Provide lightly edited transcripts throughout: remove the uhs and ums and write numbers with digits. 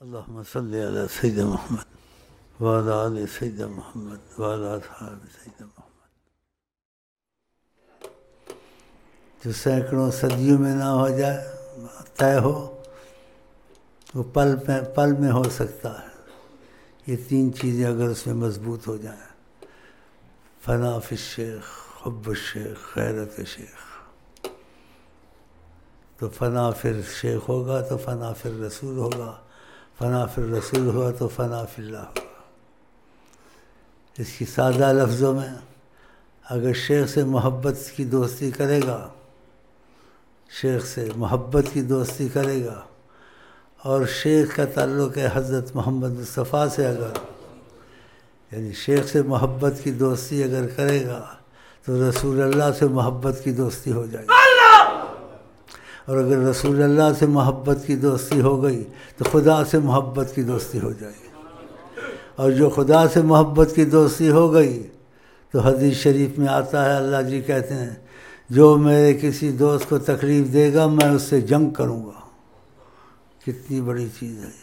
اللهم صل على سيدنا محمد وعلى آل سيدنا محمد وعلى أصحاب سيدنا محمد. جو سینکڑوں صدیوں میں نہ ہو جائے طے ہو وہ پل میں ہو سکتا ہے. یہ تین چیزیں اگر اس میں مضبوط ہو جائیں: فنا فی الشیخ، حب الشیخ، غیرت شیخ. تو فنا فی الشیخ ہوگا تو فنا فی الرسول ہوگا، فنا فی الرسول ہوا تو فنا فی اللہ ہوگا. اس کی سادہ لفظوں میں اگر شیخ سے محبت کی دوستی کرے گا، شیخ سے محبت کی دوستی کرے گا، اور شیخ کا تعلق ہے حضرت محمد مصطفیٰ سے، اگر یعنی شیخ سے محبت کی دوستی اگر کرے گا تو رسول اللہ سے محبت کی دوستی ہو جائے گی. اور اگر رسول اللہ سے محبت کی دوستی ہو گئی تو خدا سے محبت کی دوستی ہو جائے گی. اور جو خدا سے محبت کی دوستی ہو گئی تو حدیث شریف میں آتا ہے، اللہ جی کہتے ہیں جو میرے کسی دوست کو تکلیف دے گا میں اس سے جنگ کروں گا. کتنی بڑی چیز ہے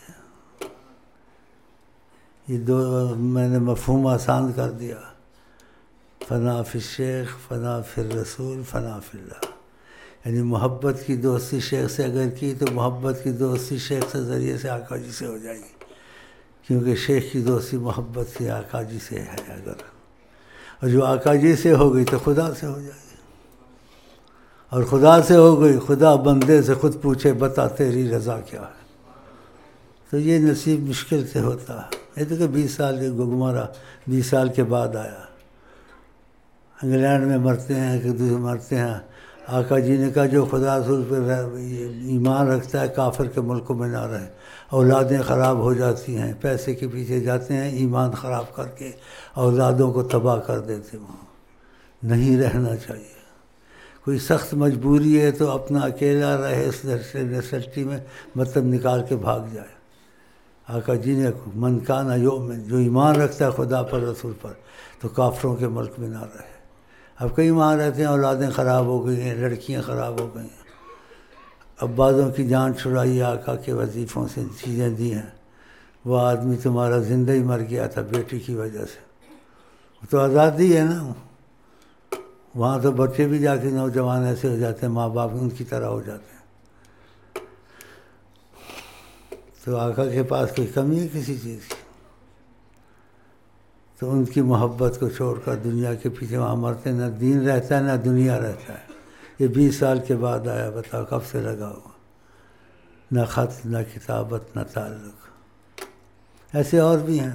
یہ دو میں نے مفہوم آسان کر دیا. فنا فی الشیخ، فنا فی الرسول، فنا فی اللہ. یعنی محبت کی دوستی شیخ سے اگر کی تو محبت کی دوستی شیخ سے ذریعے سے آقا جی سے ہو جائے گی، کیونکہ شیخ کی دوستی محبت سے آقا جی سے ہے اگر. اور جو آقا جی سے ہو گئی تو خدا سے ہو جائے گی، اور خدا سے ہو گئی خدا بندے سے خود پوچھے بتا تیری رضا کیا ہے. تو یہ نصیب مشکل سے ہوتا ہے. یہ تو کہ 20 سال کے گگمارا 20 سال کے بعد آیا. انگلینڈ میں مرتے ہیں کہ دوسرے مرتے ہیں. آقا جی نے کہا جو خدا رسول پر ایمان رکھتا ہے کافر کے ملکوں میں نہ رہے. اولادیں خراب ہو جاتی ہیں، پیسے کے پیچھے جاتے ہیں، ایمان خراب کر کے اولادوں کو تباہ کر دیتے. وہاں نہیں رہنا چاہیے. کوئی سخت مجبوری ہے تو اپنا اکیلا رہے اس نسلٹی میں، مطلب نکال کے بھاگ جائے. آقا جی نے من کان یؤمن، جو ایمان رکھتا ہے خدا پر رسول پر تو کافروں کے ملک میں نہ رہے. اب کئی وہاں رہتے ہیں، اولادیں خراب ہو گئی ہیں، لڑکیاں خراب ہو گئی ہیں. اب بعضوں کی جان چھڑائی آقا کے وظیفوں سے چیزیں دی ہیں. وہ آدمی تمہارا زندہ ہی مر گیا تھا بیٹی کی وجہ سے. وہ تو آزادی ہے نا. وہاں تو بچے بھی جا کے نوجوان ایسے ہو جاتے ہیں، ماں باپ ان کی طرح ہو جاتے ہیں. تو آقا کے پاس کوئی کمی ہے کسی چیز کی؟ تو ان کی محبت کو چھوڑ کر دنیا کے پیچھے وہاں مرتے، نہ دین رہتا ہے نہ دنیا رہتا ہے. یہ 20 سال کے بعد آیا، بتاؤ کب سے لگا ہوا. نہ خط، نہ کتابت، نہ تعلق. ایسے اور بھی ہیں.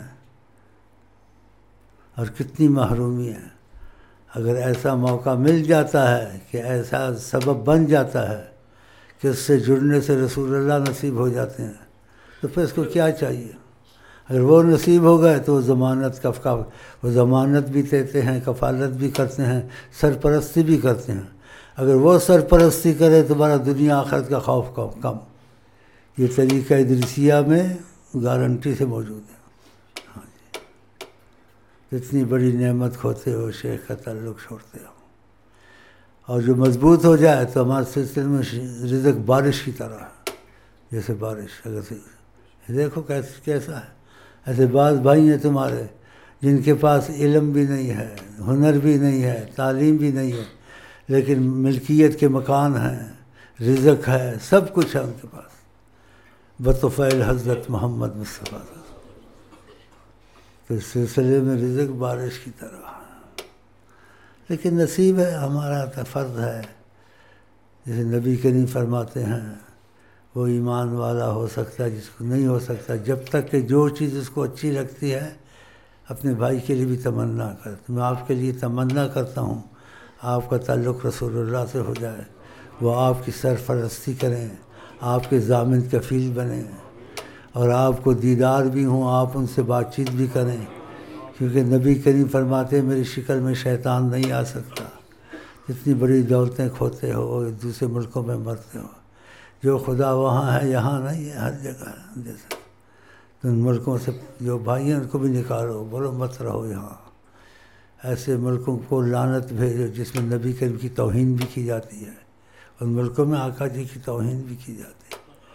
اور کتنی محرومی ہے. اگر ایسا موقع مل جاتا ہے کہ ایسا سبب بن جاتا ہے کہ اس سے جڑنے سے رسول اللہ نصیب ہو جاتے ہیں تو پھر اس کو کیا چاہیے. اگر وہ نصیب ہو گئے تو وہ ضمانت بھی دیتے ہیں، کفالت بھی کرتے ہیں، سرپرستی بھی کرتے ہیں. اگر وہ سرپرستی کرے تو بڑا دنیا آخرت کا خوف کم. یہ طریقہ ادریسیہ میں گارنٹی سے موجود ہے. ہاں جی، اتنی بڑی نعمت کھوتے ہو، شیخ کا تعلق چھوڑتے ہو. اور جو مضبوط ہو جائے تو ہمارے سلسلے میں رزق بارش کی طرح ہے. جیسے بارش اگر سے دیکھو کیسا ہے. ایسے بعض بھائی ہیں تمہارے جن کے پاس علم بھی نہیں ہے، ہنر بھی نہیں ہے، تعلیم بھی نہیں ہے، لیکن ملکیت کے مکان ہیں، رزق ہے، سب کچھ ہے ان کے پاس بطفیل حضرت محمد مصطفیٰ. تو اس سلسلے میں رزق بارش کی طرح ہے. لیکن نصیب ہے، ہمارا فرض ہے. جیسے نبی کریم فرماتے ہیں وہ ایمان والا ہو سکتا ہے جس کو نہیں ہو سکتا جب تک کہ جو چیز اس کو اچھی لگتی ہے اپنے بھائی کے لیے بھی تمنا کرتا. میں آپ کے لیے تمنا کرتا ہوں آپ کا تعلق رسول اللہ سے ہو جائے، وہ آپ کی سرپرستی کریں، آپ کے ضامن کفیل بنیں، اور آپ کو دیدار بھی ہوں، آپ ان سے بات چیت بھی کریں. کیونکہ نبی کریم فرماتے ہیں میری شکل میں شیطان نہیں آ سکتا. اتنی بڑی دولتیں کھوتے ہو، دوسرے ملکوں میں مرتے ہو. جو خدا وہاں ہے یہاں نہیں ہے، ہر جگہ ہے. جیسے تو ان ملکوں سے جو بھائی ہیں ان کو بھی نکالو، بولو مت رہو یہاں. ایسے ملکوں کو لعنت بھیجو جس میں نبی کریم کی توہین بھی کی جاتی ہے. ان ملکوں میں آقا جی کی توہین بھی کی جاتی ہے.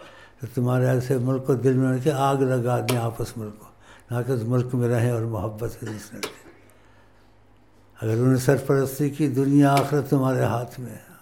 تو تمہارے ایسے ملک کو دل میں رکھ کے آگ لگا دیں آپس ملک کو، نہ کہ اس ملک میں رہیں اور محبت سے دوسرے سے۔ اگر انہیں سرپرستی کی، دنیا آخرت تمہارے ہاتھ میں ہے۔